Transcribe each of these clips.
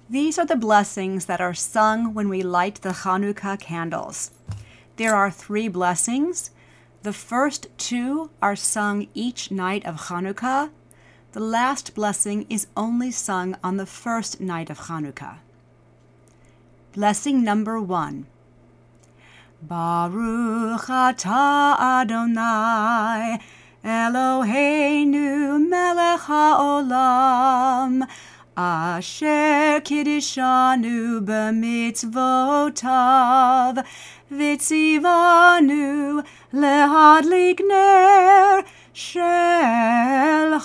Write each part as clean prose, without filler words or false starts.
These are the blessings that are sung when we light the Hanukkah candles. There are 3 blessings. The first 2 are sung each night of Hanukkah. The last blessing is only sung on the first night of Hanukkah. Blessing number 1. Baruch atah Adonai, Eloheinu melech haolam, asher kiddishanu b'mitzvotav, v'tzivanu lehadlik ner shel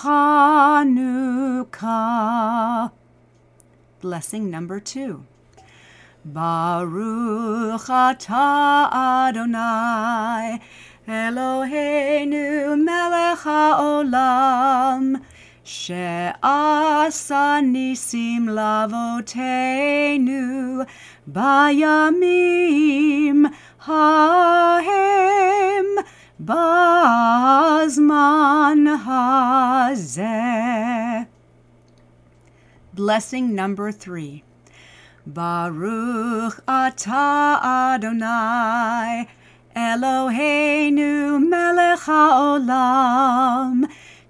Hanukkah. Blessing number 2. Baruch atah Adonai, Eloheinu melech haolam, she'asa nisim lavoteinu bayamim hahem bazman hazeh. Blessing number 3. Baruch atah Adonai, Eloheinu melech haolam,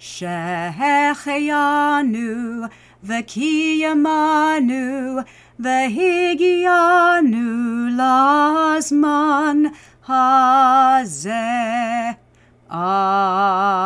shehecheyanu v'kiyamanu v'higianu lazman hazeh. Amen.